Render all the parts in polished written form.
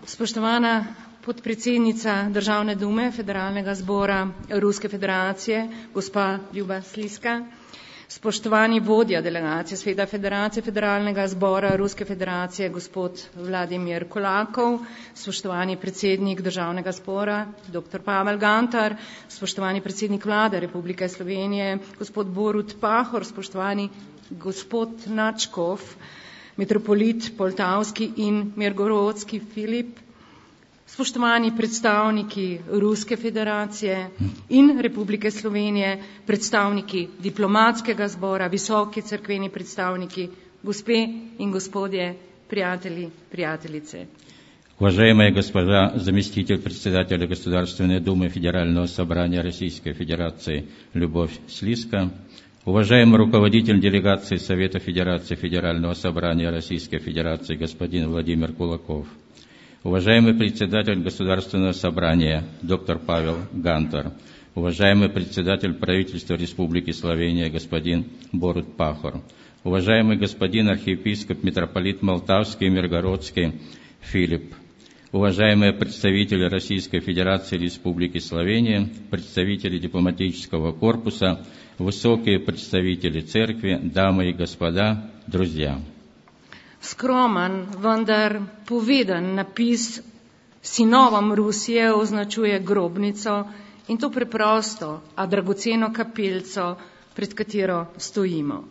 Spoštovana podpredsednica Državne dume Federalnega zbora Ruske federacije, gospa Ljuba Sliska, spoštovani vodja delegacije Sveta Federacije Federalnega zbora Ruske federacije, gospod Vladimir Kulakov, spoštovani predsednik Državnega zbora, dr. Pavel Gantar, spoštovani predsednik Vlade Republike Slovenije, gospod Borut Pahor, spoštovani gospod Načkov, metropolit Poltavski in Mirgorodski Filip, spoštovani predstavniki Ruske federacije in Republike Slovenije, predstavniki diplomatskega zbora, visoki cerkveni predstavniki, gospe in gospodje, prijatelji, prijateljice. Уважаемая госпожа заместитель председателя Государственной Думы Федерального собрания Российской Федерации Любовь Слиска, уважаемый руководитель делегации Совета Федерации Федерального собрания Российской Федерации господин Владимир Кулаков, уважаемый председатель Государственного собрания доктор Павел Гантар, уважаемый председатель правительства Республики Словения господин Борут Пахор, уважаемый господин архиепископ митрополит Молтавский и Миргородский Филипп, уважаемые представители Российской Федерации Республики Словения, представители дипломатического корпуса, высокие представители церкви, дамы и господа, друзья. Skromen, vendar poveden napis sinovom Rusije označuje grobnico in to preprosto, a dragoceno kapelico, pred katero stojimo.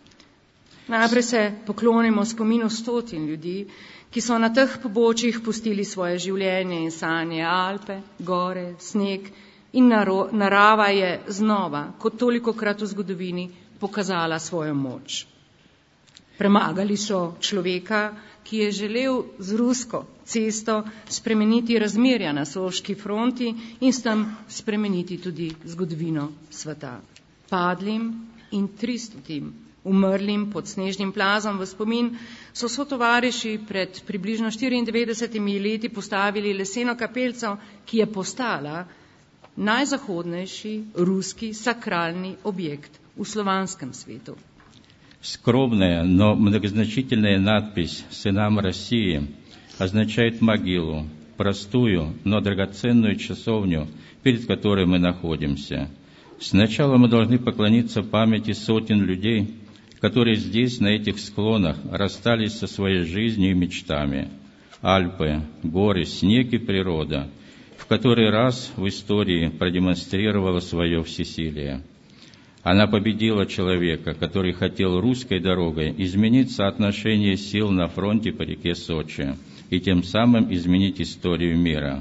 Najprej se poklonimo spominu stotin ljudi, ki so na teh pobočjih pustili svoje življenje in sanje, Alpe, gore, sneg in narava je znova, kot tolikokrat v zgodovini, pokazala svojo moč. Premagali so človeka, ki je želel z rusko cesto spremeniti razmerja na Soški fronti in s tem spremeniti tudi zgodovino sveta. Padlim in 300 umrlim pod snežnim plazom v spomin so sotovariši pred približno 94 leti postavili leseno kapelico, ki je postala najzahodnejši ruski sakralni objekt v slovanskem svetu. Скромная, но многозначительная надпись «Сынам России» означает могилу, простую, но драгоценную часовню, перед которой мы находимся. Сначала мы должны поклониться памяти сотен людей, которые здесь, на этих склонах, расстались со своей жизнью и мечтами. Альпы, горы, снег и природа, в который раз в истории продемонстрировала свое всесилие. Она победила человека, который хотел русской дорогой изменить соотношение сил на фронте по реке Сочи и тем самым изменить историю мира.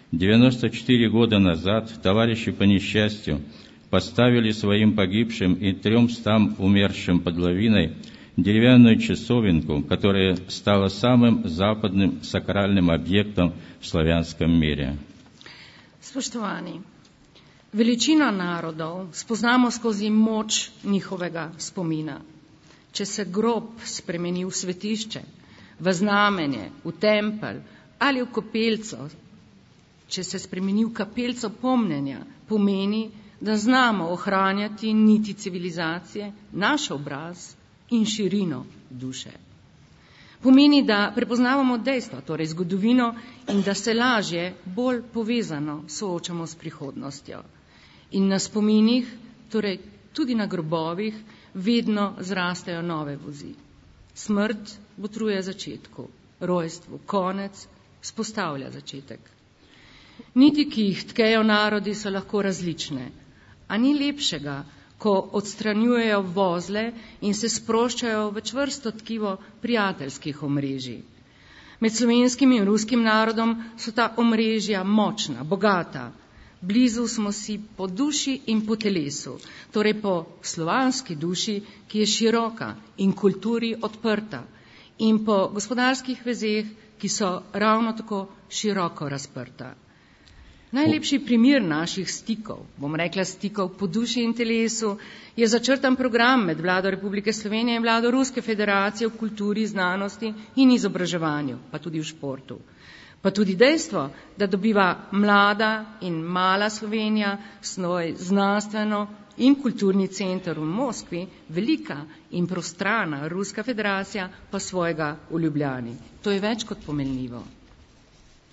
94 года назад товарищи по несчастью поставили своим погибшим и 300 умершим под лавиной деревянную часовенку, которая стала самым западным сакральным объектом в славянском мире. Spoštovani, veličino narodov spoznamo skozi moč njihovega spomina. Če se grob spremeni v svetišče, v znamenje, v tempelj ali v kapelico, če se spremeni v kapelico pomnjenja, pomeni, da znamo ohranjati niti civilizacije, naš obraz in širino duše. Pomeni, da prepoznavamo dejstva, torej zgodovino, in da se lažje, bolj povezano soočamo s prihodnostjo. In na spominih, torej tudi na grobovih, vedno zrastejo nove vozi. Smrt botruje začetku, rojstvu konec, vzpostavlja začetek. Niti, ki jih tkejo narodi, so lahko različne, a ni lepšega, ko odstranjujejo vozle in se sproščajo v čvrsto tkivo prijateljskih omrežij. Med slovenskim in ruskim narodom so ta omrežja močna, bogata. Blizu smo si po duši in po telesu, torej po slovanski duši, ki je široka in kulturi odprta, in po gospodarskih vezeh, ki so ravno tako široko razprta. Najlepši primer naših stikov, bom rekla stikov po duši in telesu, je začrtan program med Vlado Republike Slovenije in Vlado Ruske federacije v kulturi, znanosti in izobraževanju, pa tudi v športu. Pa tudi dejstvo, da dobiva mlada in mala Slovenija svoj znanstveno in kulturni center v Moskvi, velika in prostrana Ruska federacija pa svojega v Ljubljani. To je več kot pomenljivo.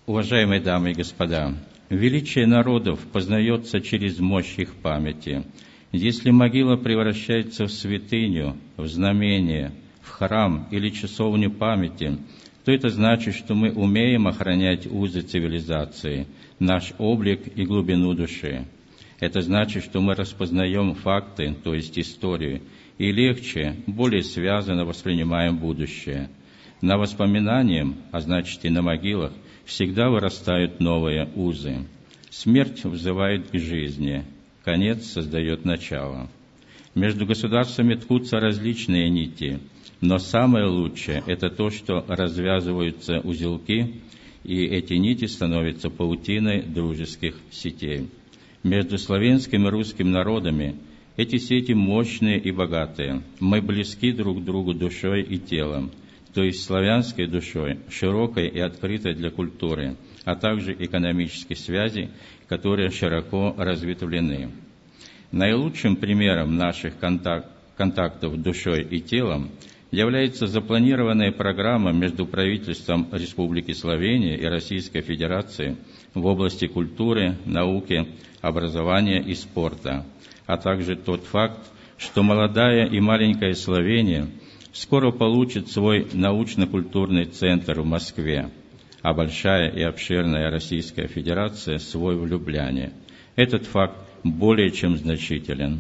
Уважаемые дамы и господа, величие народов познается через мощь их памяти. Если могила превращается в святыню, в знамение, в храм или часовню памяти, то это значит, что мы умеем охранять узы цивилизации, наш облик и глубину души. Это значит, что мы распознаем факты, то есть историю, и легче, более связанно воспринимаем будущее. На воспоминаниях, а значит и на могилах, всегда вырастают новые узы. Смерть взывает к жизни, конец создает начало. Между государствами ткутся различные нити, но самое лучшее – это то, что развязываются узелки, и эти нити становятся паутиной дружеских сетей. Между славянским и русским народами эти сети мощные и богатые. Мы близки друг к другу душой и телом, то есть славянской душой, широкой и открытой для культуры, а также экономических связей, которые широко разветвлены. Наилучшим примером наших контактов душой и телом является запланированная программа между правительством Республики Словения и Российской Федерации в области культуры, науки, образования и спорта, а также тот факт, что молодая и маленькая Словения скоро получит свой научно-культурный центр в Москве, а большая и обширная Российская Федерация – свой в Любляне. Этот факт более чем значителен.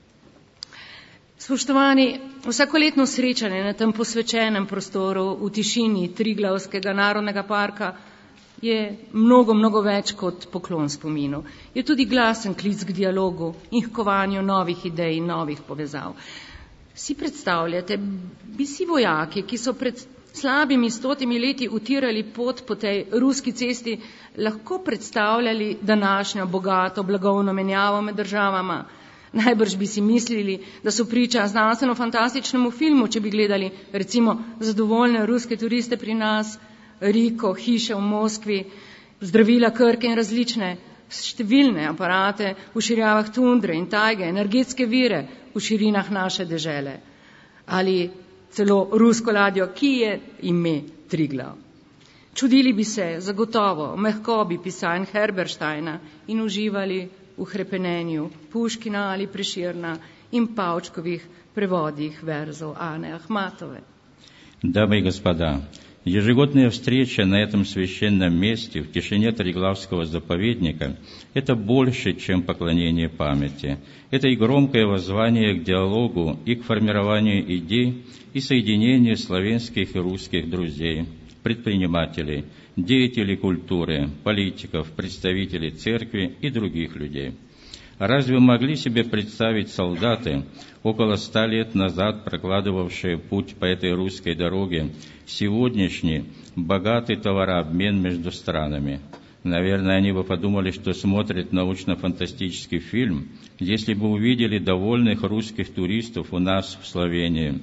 Spoštovani, vsakoletno srečanje na tem posvečenem prostoru v tišini Triglavskega narodnega parka je mnogo več kot poklon spominu. Je tudi glasen klic k dialogu in h kovanju novih idej in novih povezav. Si predstavljate, bi si vojaki, ki so pred slabimi 100 leti utirali pot po tej ruski cesti, lahko predstavljali današnjo bogato blagovno menjavo med državama? Najbrž bi si mislili, da so priča znanstveno-fantastičnemu filmu, če bi gledali recimo zadovoljne ruske turiste pri nas, Riko, hiše v Moskvi, zdravila Krke in različne številne aparate v širjavah tundre in tajge, energetske vire v širinah naše dežele. Ali celo rusko ladjo, ki je ime Triglav. Čudili bi se zagotovo mehkobi pisanj Herbersteina in uživali v hrepenenju Puškina ali Prešerna in Pavčkovih prevodih verzov Ane Ахматовой. Дамы и господа, ежегодная встреча на этом священном месте, в тишине Триглавского заповедника, это больше, чем поклонение памяти. Это и громкое воззвание к диалогу и к формированию идей и соединению славянских и русских друзей, предпринимателей, деятелей культуры, политиков, представителей церкви и других людей. Разве могли себе представить солдаты, около 100 лет назад прокладывавшие путь по этой русской дороге, сегодняшний богатый товарообмен между странами? Наверное, они бы подумали, что смотрят научно-фантастический фильм, если бы увидели довольных русских туристов у нас в Словении.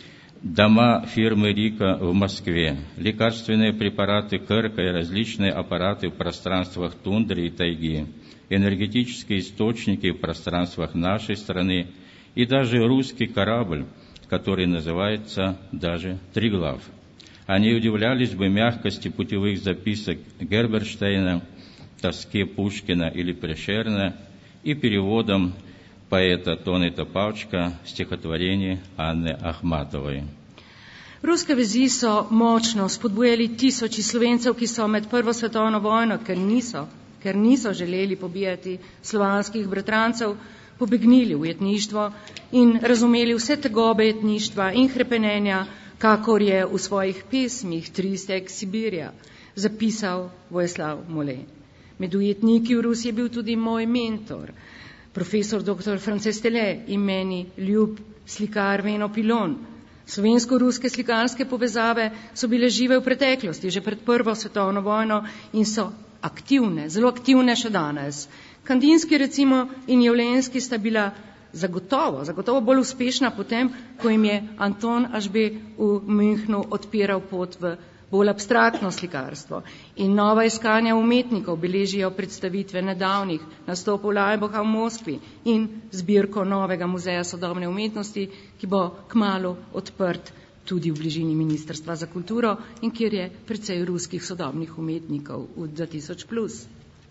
Дома фирмы Рика в Москве, лекарственные препараты Крка и различные аппараты в пространствах тундры и тайги, энергетические источники в пространствах нашей страны и даже русский корабль, который называется даже Триглав. Они удивлялись бы мягкости путевых записок Герберштейна, тоске Пушкина или Прešerna и переводом поета Тонета Павчка стихотворений Анны Ахматовой. Ruske vezi so močno spodbujali tisoči Slovencev, ki so med Prvo svetovno vojno, ker niso želeli pobijati slovanskih bratrancev, pobegnili v jetništvo in razumeli vse tegobe jetništva in hrepenenja, kakor je v svojih pesmih Tristek Sibirja zapisal Vojislav Mole. Med ujetniki v Rusiji je bil tudi moj mentor, profesor dr. Frances Tele in meni ljub slikar Veno Pilon. Slovensko-ruske slikarske povezave so bile žive v preteklosti, že pred Prvo svetovno vojno in so aktivne, zelo aktivne še danes. Kandinski recimo in Javlenski sta bila zagotovo bolj uspešna potem, ko jim je Anton Ažbe v Münchnu odpiral pot v bolj abstraktno slikarstvo. In nova iskanja umetnikov beležijo predstavitve nedavnih nastopov Lajboha v Moskvi in zbirko novega muzeja sodobne umetnosti, ki bo kmalu odprt tudi v bližini Ministrstva za kulturo in kjer je precej ruskih sodobnih umetnikov v 2000+.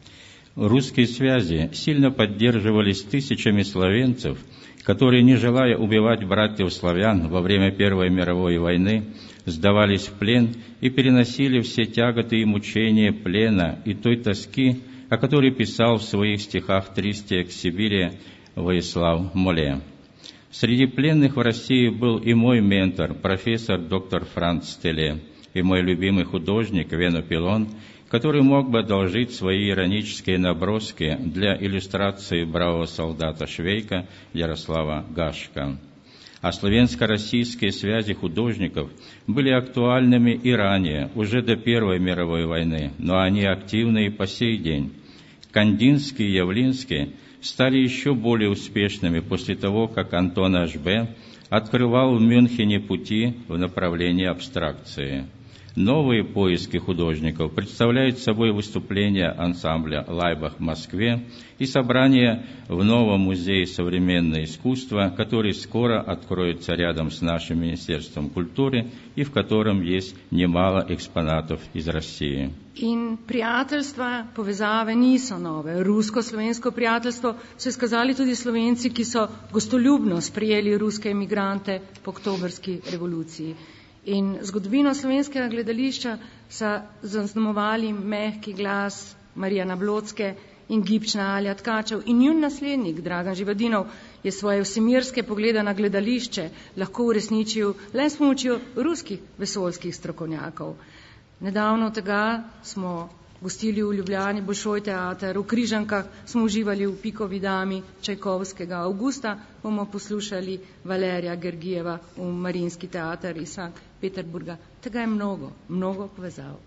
Русские связи сильно поддерживались тысячами словенцев, которые, не желая убивать братьев-славян во время Первой мировой войны, сдавались в плен и переносили все тяготы и мучения плена и той тоски, о которой писал в своих стихах «Тристия к Сибири» Воислав Моле. Среди пленных в России был и мой ментор, профессор доктор Франц Стеле, и мой любимый художник Вено Пилон, который мог бы одолжить свои иронические наброски для иллюстрации бравого солдата Швейка Ярослава Гашка. А славянско-российские связи художников были актуальными и ранее, уже до Первой мировой войны, но они активны и по сей день. Кандинский и Явлинский стали еще более успешными после того, как Антон Ашбе открывал в Мюнхене пути в направлении абстракции. Новые поиски художников представляют собой выступления ансамбля «Лайбах» в Москве и собрание в новом музее современного искусства, который скоро откроется рядом с нашим Министерством культуры и в котором есть немало экспонатов из России. In prijateljstva, povezave niso nove. Rusko-slovensko prijateljstvo so izkazali tudi Slovenci, ki so gostoljubno sprejeli ruske emigrante po oktobrski revoluciji. In zgodovino slovenskega gledališča so zaznamovali mehki glas Marijana Blocke in gibčna Alja Tkačev. In njun naslednik, Dragan Živadinov, je svoje vsemirske poglede na gledališče lahko uresničil le s pomočjo ruskih vesoljskih strokovnjakov. Nedavno tega smo gostili v Ljubljani Bolšoj teater, v Križankah smo uživali v Pikovi dami Čajkovskega, avgusta bomo poslušali Valerija Gergijeva v Marinski teater iz Sankt Peterburga. Tega je mnogo povezav.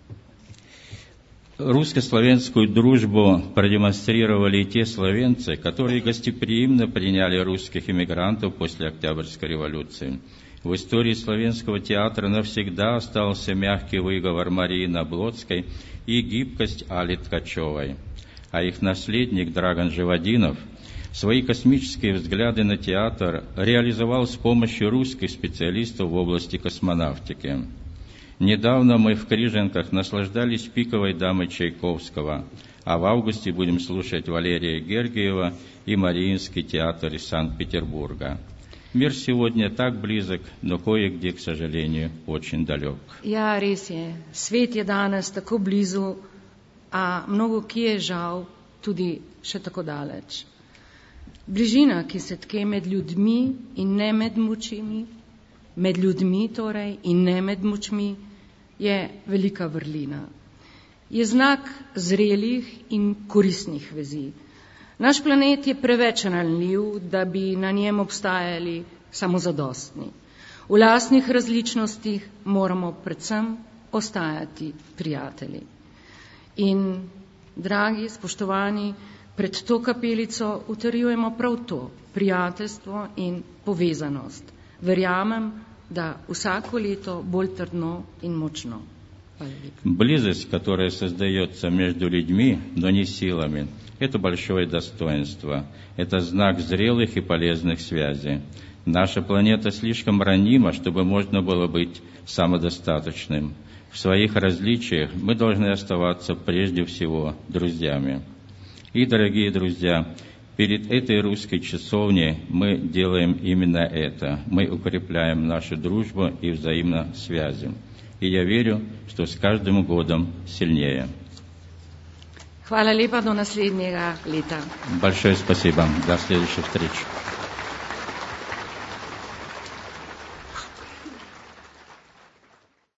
Русско-славянскую дружбу продемонстрировали и те словенцы, которые гостеприимно приняли русских эмигрантов после Октябрьской революции. В истории славянского театра навсегда остался мягкий выговор Марии Наблоцкой и гибкость Али Ткачевой. А их наследник Драган Живадинов свои космические взгляды на театр реализовал с помощью русских специалистов в области космонавтики. Недавно мы в Крижанках наслаждались Пиковой дамой Чайковского, а в августе будем слушать Валерия Гергиева и Мариинский театр из Санкт-Петербурга. Мир сегодня так близок, но кое-где, к сожалению, очень далек. Ja, res je. Svet je danes tako blizu, a mnogo kje je žal tudi še tako daleč. Bližina, ki se tke med ljudmi in ne med močmi, med ljudmi torej in ne med močmi, je velika vrlina. Je znak zrelih in koristnih vezi. Naš planet je preveč ranljiv, da bi na njem obstajali samozadostni. V lastnih različnostih moramo predvsem ostajati prijatelji. In, dragi, spoštovani, pred to kapelico utrjujemo prav to, prijateljstvo in povezanost. Verjamem, da vsako leto bolj trdno in močno. Близость, которая создается между людьми, но не силами, это большое достоинство. Это знак зрелых и полезных связей. Наша планета слишком ранима, чтобы можно было быть самодостаточным. В своих различиях мы должны оставаться прежде всего друзьями. И, дорогие друзья, перед этой русской часовней мы делаем именно это. Мы укрепляем нашу дружбу и взаимно связи. И я верю, что с каждым годом сильнее. Hvala lepa, do naslednjega leta. Большое спасибо. До следующей встречи.